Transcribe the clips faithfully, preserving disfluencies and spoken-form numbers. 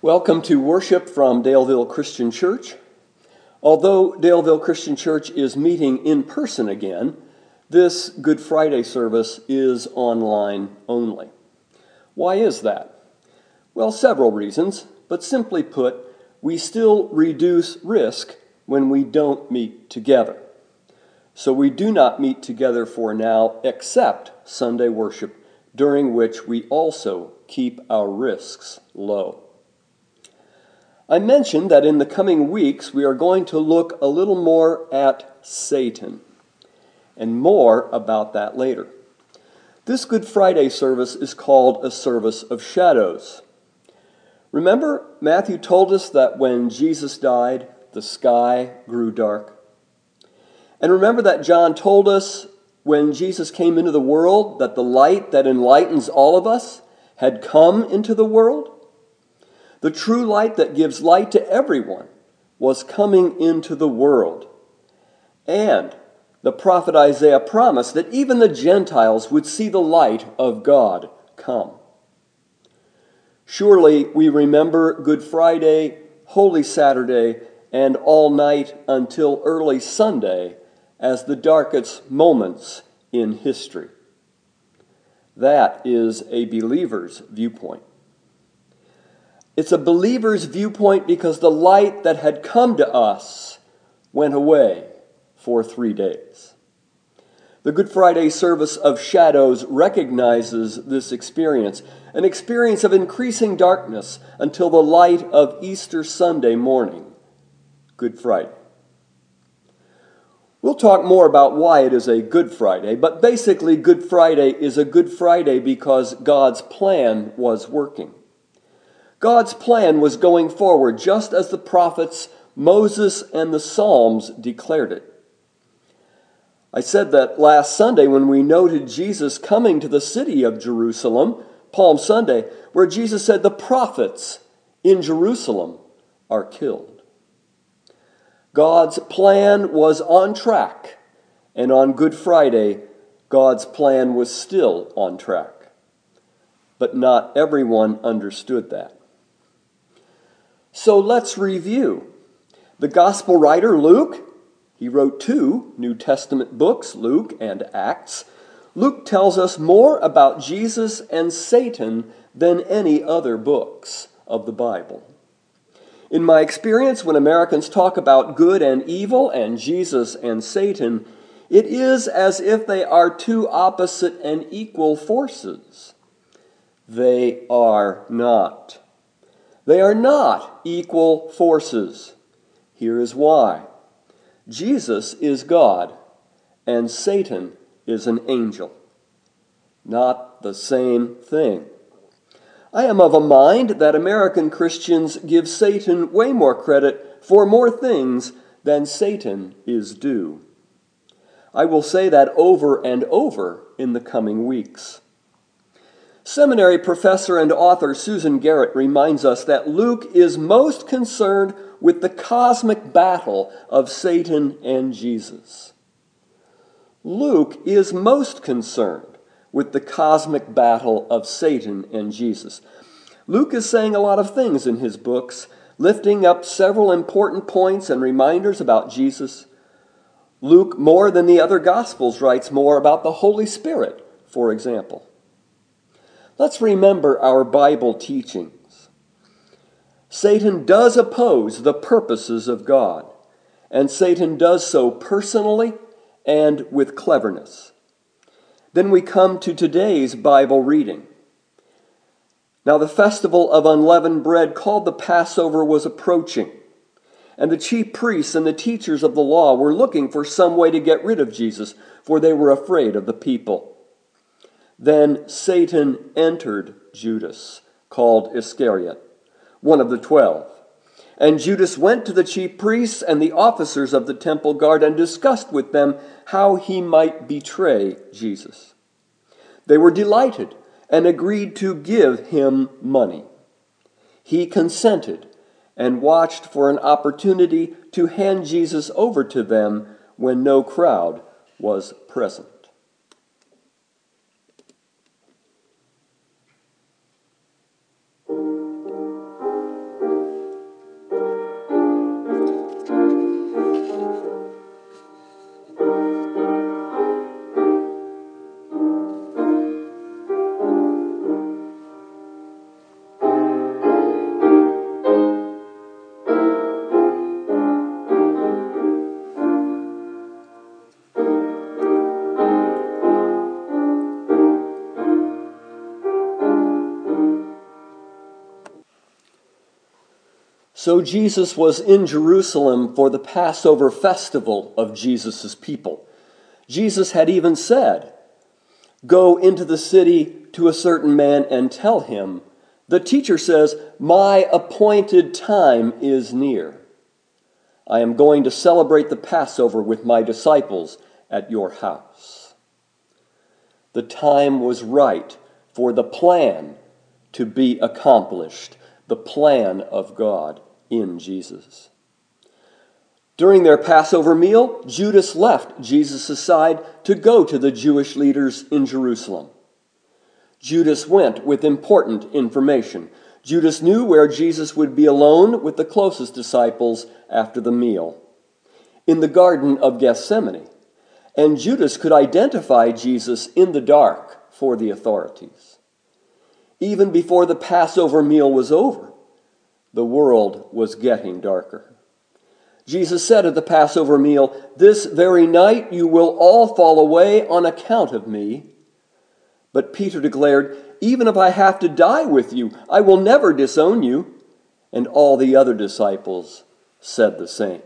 Welcome to worship from Daleville Christian Church. Although Daleville Christian Church is meeting in person again, this Good Friday service is online only. Why is that? Well, several reasons, but simply put, we still reduce risk when we don't meet together. So we do not meet together for now except Sunday worship, during which we also keep our risks low. I mentioned that in the coming weeks we are going to look a little more at Satan, and more about that later. This Good Friday service is called a service of shadows. Remember, Matthew told us that when Jesus died, the sky grew dark. And remember that John told us when Jesus came into the world that the light that enlightens all of us had come into the world? The true light that gives light to everyone was coming into the world. And the prophet Isaiah promised that even the Gentiles would see the light of God come. Surely we remember Good Friday, Holy Saturday, and all night until early Sunday as the darkest moments in history. That is a believer's viewpoint. It's a believer's viewpoint because the light that had come to us went away for three days. The Good Friday service of shadows recognizes this experience, an experience of increasing darkness until the light of Easter Sunday morning, Good Friday. We'll talk more about why it is a Good Friday, but basically Good Friday is a Good Friday because God's plan was working. God's plan was going forward just as the prophets Moses and the Psalms declared it. I said that last Sunday when we noted Jesus coming to the city of Jerusalem, Palm Sunday, where Jesus said the prophets in Jerusalem are killed. God's plan was on track, and on Good Friday, God's plan was still on track. But not everyone understood that. So let's review. The gospel writer Luke, he wrote two New Testament books, Luke and Acts. Luke tells us more about Jesus and Satan than any other books of the Bible. In my experience, when Americans talk about good and evil and Jesus and Satan, it is as if they are two opposite and equal forces. They are not. They are not equal forces. Here is why. Jesus is God, and Satan is an angel. Not the same thing. I am of a mind that American Christians give Satan way more credit for more things than Satan is due. I will say that over and over in the coming weeks. Seminary professor and author Susan Garrett reminds us that Luke is most concerned with the cosmic battle of Satan and Jesus. Luke is most concerned with the cosmic battle of Satan and Jesus. Luke is saying a lot of things in his books, lifting up several important points and reminders about Jesus. Luke, more than the other Gospels, writes more about the Holy Spirit, for example. Let's remember our Bible teachings. Satan does oppose the purposes of God, and Satan does so personally and with cleverness. Then we come to today's Bible reading. Now the festival of unleavened bread called the Passover was approaching, and the chief priests and the teachers of the law were looking for some way to get rid of Jesus, for they were afraid of the people. Then Satan entered Judas, called Iscariot, one of the twelve. And Judas went to the chief priests and the officers of the temple guard and discussed with them how he might betray Jesus. They were delighted and agreed to give him money. He consented and watched for an opportunity to hand Jesus over to them when no crowd was present. So Jesus was in Jerusalem for the Passover festival of Jesus' people. Jesus had even said, "Go into the city to a certain man and tell him, the teacher says, my appointed time is near. I am going to celebrate the Passover with my disciples at your house." The time was right for the plan to be accomplished, the plan of God in Jesus. During their Passover meal, Judas left Jesus' side to go to the Jewish leaders in Jerusalem. Judas went with important information. Judas knew where Jesus would be alone with the closest disciples after the meal, in the Garden of Gethsemane. And Judas could identify Jesus in the dark for the authorities. Even before the Passover meal was over, the world was getting darker. Jesus said at the Passover meal, "This very night you will all fall away on account of me." But Peter declared, "Even if I have to die with you, I will never disown you." And all the other disciples said the same.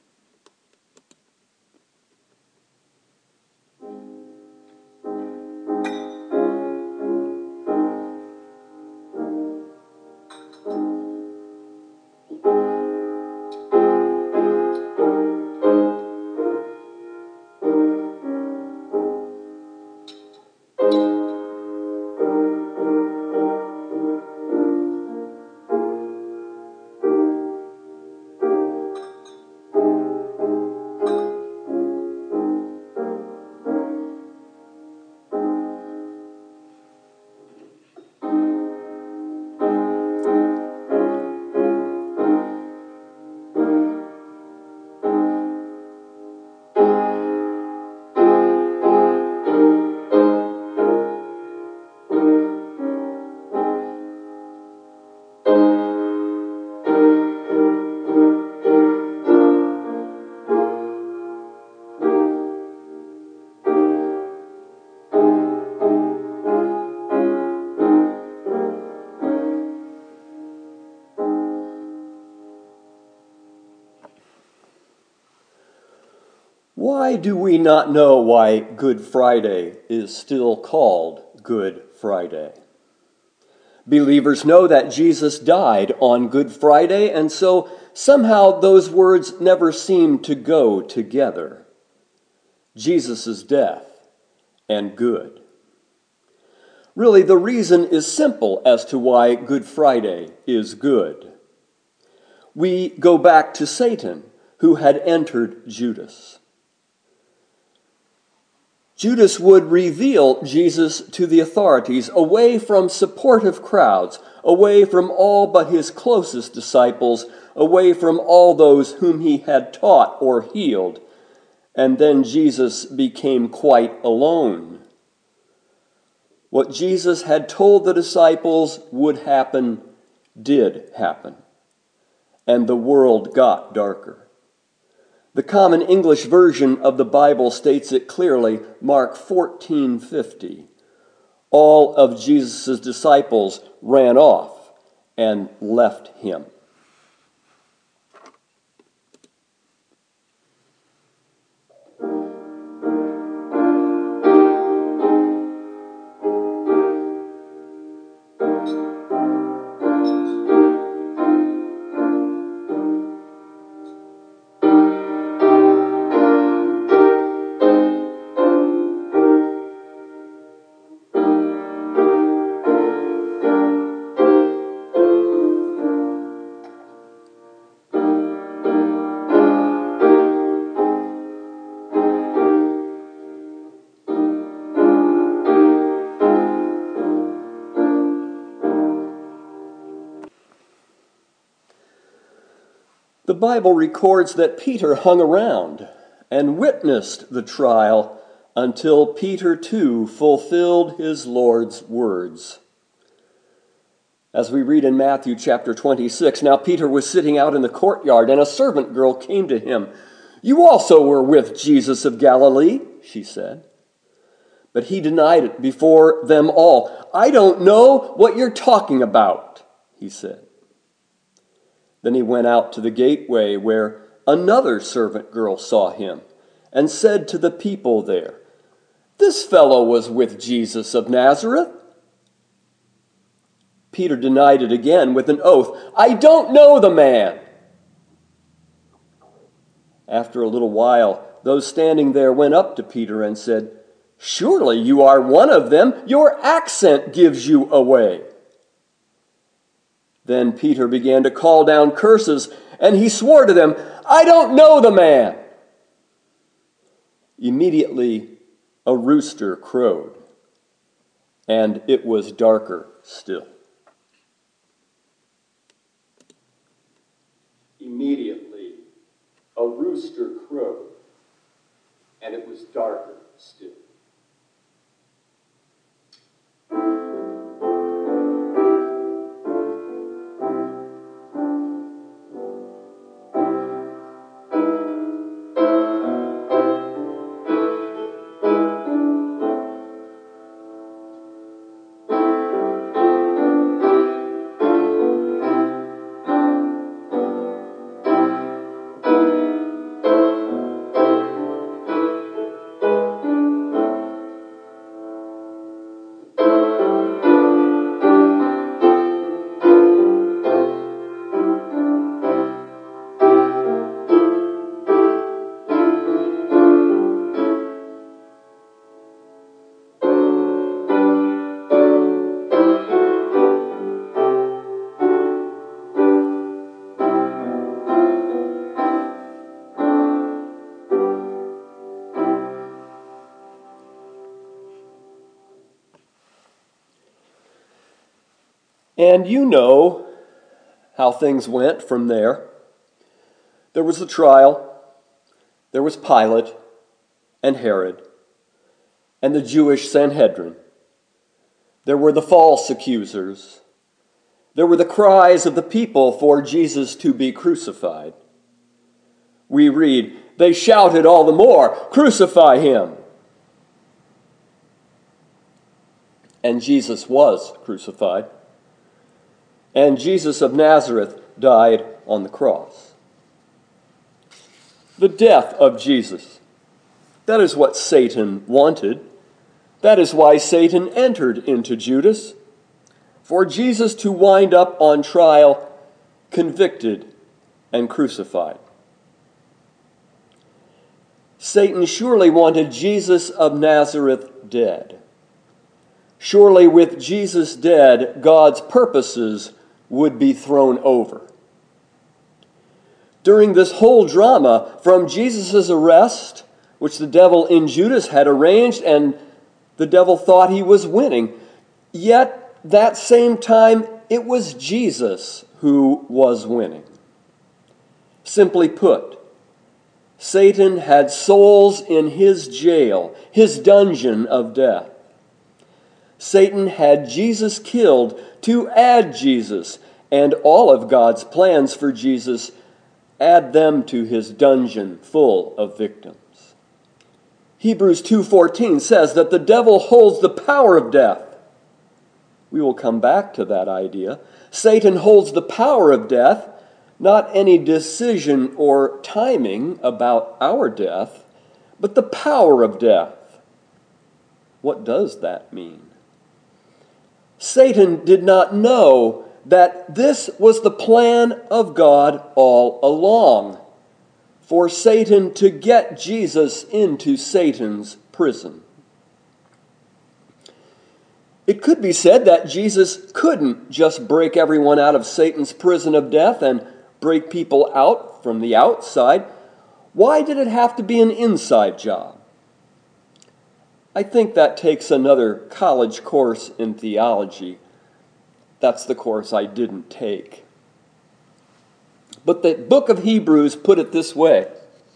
Why do we not know why Good Friday is still called Good Friday? Believers know that Jesus died on Good Friday, and so somehow those words never seem to go together. Jesus' death and good. Really, the reason is simple as to why Good Friday is good. We go back to Satan, who had entered Judas. Judas would reveal Jesus to the authorities, away from supportive crowds, away from all but his closest disciples, away from all those whom he had taught or healed. And then Jesus became quite alone. What Jesus had told the disciples would happen did happen, and the world got darker. The Common English Version of the Bible states it clearly, Mark fourteen fifty. All of Jesus' disciples ran off and left him. The Bible records that Peter hung around and witnessed the trial until Peter too fulfilled his Lord's words. As we read in Matthew chapter twenty-six, "Now Peter was sitting out in the courtyard, and a servant girl came to him. 'You also were with Jesus of Galilee,' she said. But he denied it before them all. 'I don't know what you're talking about,' he said. Then he went out to the gateway, where another servant girl saw him, and said to the people there, "This fellow was with Jesus of Nazareth." Peter denied it again with an oath, "I don't know the man." After a little while, those standing there went up to Peter and said, "Surely you are one of them. Your accent gives you away." Then Peter began to call down curses, and he swore to them, "I don't know the man." Immediately a rooster crowed, and it was darker still. Immediately a rooster crowed, and it was darker still. And you know how things went from there. There was the trial, there was Pilate and Herod, and the Jewish Sanhedrin. There were the false accusers. There were the cries of the people for Jesus to be crucified. We read, "They shouted all the more, 'Crucify him!' And Jesus was crucified. And Jesus of Nazareth died on the cross. The death of Jesus. That is what Satan wanted. That is why Satan entered into Judas. For Jesus to wind up on trial, convicted, and crucified. Satan surely wanted Jesus of Nazareth dead. Surely with Jesus dead, God's purposes would be thrown over. During this whole drama, from Jesus' arrest, which the devil in Judas had arranged, and the devil thought he was winning, yet that same time it was Jesus who was winning. Simply put, Satan had souls in his jail, his dungeon of death. Satan had Jesus killed to add Jesus, and all of God's plans for Jesus, add them to his dungeon full of victims. Hebrews two fourteen says that the devil holds the power of death. We will come back to that idea. Satan holds the power of death, not any decision or timing about our death, but the power of death. What does that mean? Satan did not know that this was the plan of God all along, for Satan to get Jesus into Satan's prison. It could be said that Jesus couldn't just break everyone out of Satan's prison of death and break people out from the outside. Why did it have to be an inside job? I think that takes another college course in theology. That's the course I didn't take. But the book of Hebrews put it this way.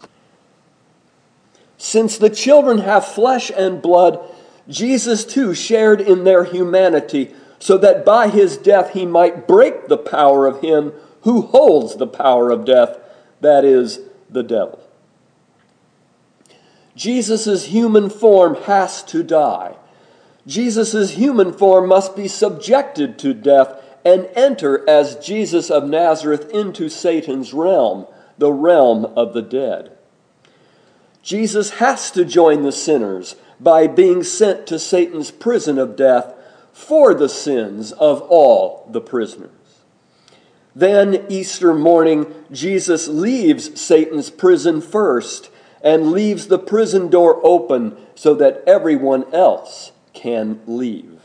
Since the children have flesh and blood, Jesus too shared in their humanity, so that by his death he might break the power of him who holds the power of death, that is, the devil. Jesus' human form has to die. Jesus' human form must be subjected to death and enter as Jesus of Nazareth into Satan's realm, the realm of the dead. Jesus has to join the sinners by being sent to Satan's prison of death for the sins of all the prisoners. Then, Easter morning, Jesus leaves Satan's prison first and leaves the prison door open so that everyone else can leave.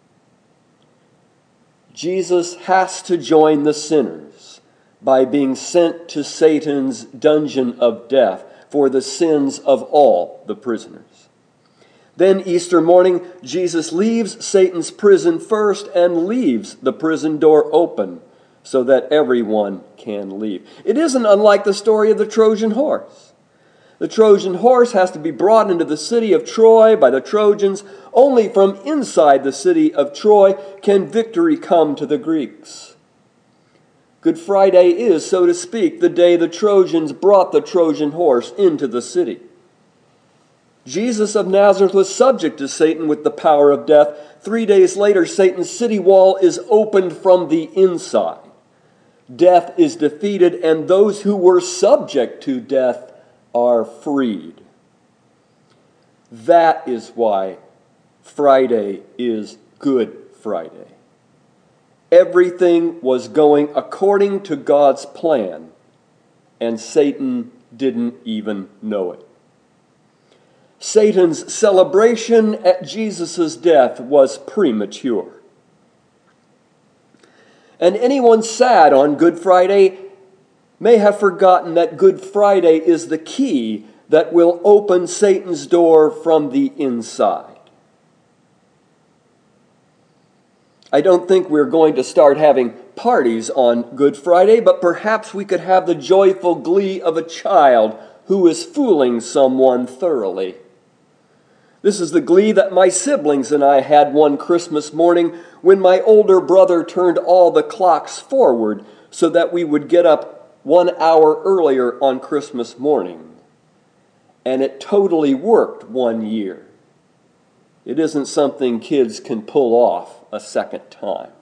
Jesus has to join the sinners by being sent to Satan's dungeon of death for the sins of all the prisoners. Then, Easter morning, Jesus leaves Satan's prison first and leaves the prison door open so that everyone can leave. It isn't unlike the story of the Trojan horse. The Trojan horse has to be brought into the city of Troy by the Trojans. Only from inside the city of Troy can victory come to the Greeks. Good Friday is, so to speak, the day the Trojans brought the Trojan horse into the city. Jesus of Nazareth was subject to Satan with the power of death. Three days later, Satan's city wall is opened from the inside. Death is defeated, and those who were subject to death are freed. That is why Friday is Good Friday. Everything was going according to God's plan, and Satan didn't even know it. Satan's celebration at Jesus' death was premature. And anyone sad on Good Friday may have forgotten that Good Friday is the key that will open Satan's door from the inside. I don't think we're going to start having parties on Good Friday, but perhaps we could have the joyful glee of a child who is fooling someone thoroughly. This is the glee that my siblings and I had one Christmas morning when my older brother turned all the clocks forward so that we would get up one hour earlier on Christmas morning. And it totally worked one year. It isn't something kids can pull off a second time.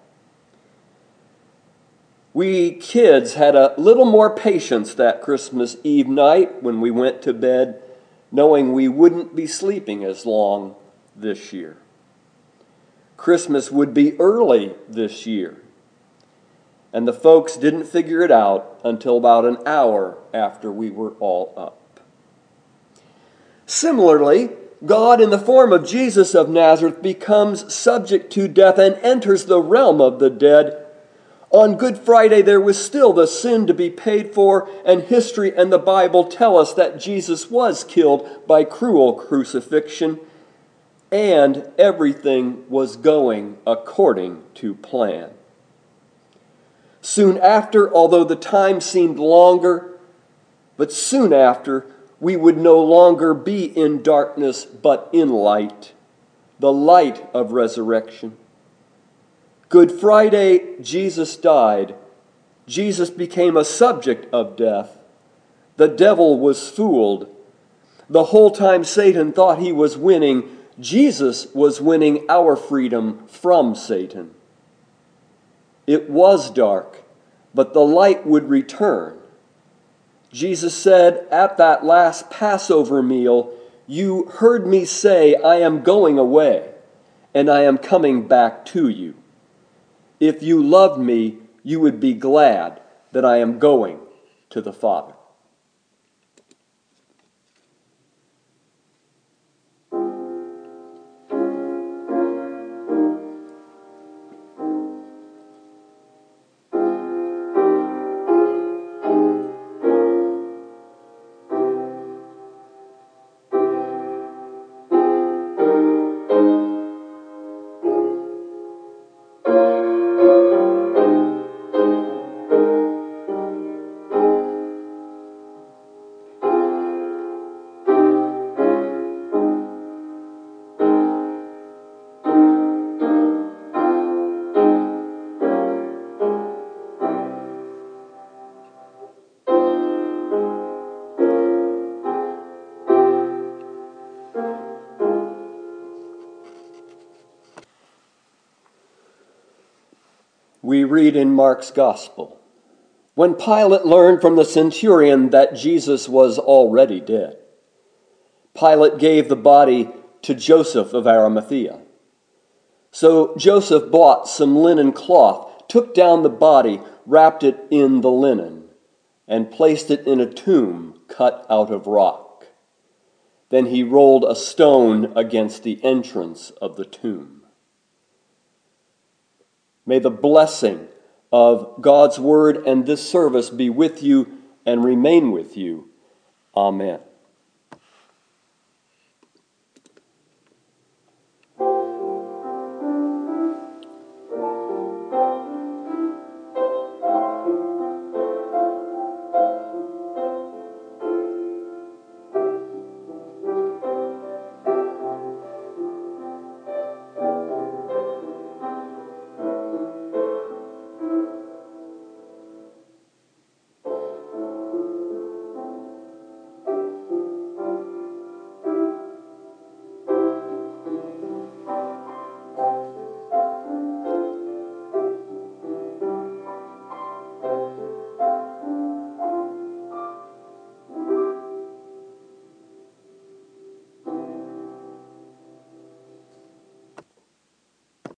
We kids had a little more patience that Christmas Eve night when we went to bed, knowing we wouldn't be sleeping as long this year. Christmas would be early this year, and the folks didn't figure it out until about an hour after we were all up. Similarly, God, in the form of Jesus of Nazareth, becomes subject to death and enters the realm of the dead. On Good Friday, there was still the sin to be paid for, and history and the Bible tell us that Jesus was killed by cruel crucifixion, and everything was going according to plan. Soon after, although the time seemed longer, but soon after, we would no longer be in darkness, but in light, the light of resurrection. Good Friday, Jesus died. Jesus became a subject of death. The devil was fooled. The whole time Satan thought he was winning, Jesus was winning our freedom from Satan. It was dark, but the light would return. Jesus said at that last Passover meal, "You heard me say, I am going away, and I am coming back to you. If you loved me, you would be glad that I am going to the Father." We read in Mark's Gospel, when Pilate learned from the centurion that Jesus was already dead, Pilate gave the body to Joseph of Arimathea. So Joseph bought some linen cloth, took down the body, wrapped it in the linen, and placed it in a tomb cut out of rock. Then he rolled a stone against the entrance of the tomb. May the blessing of God's word and this service be with you and remain with you. Amen.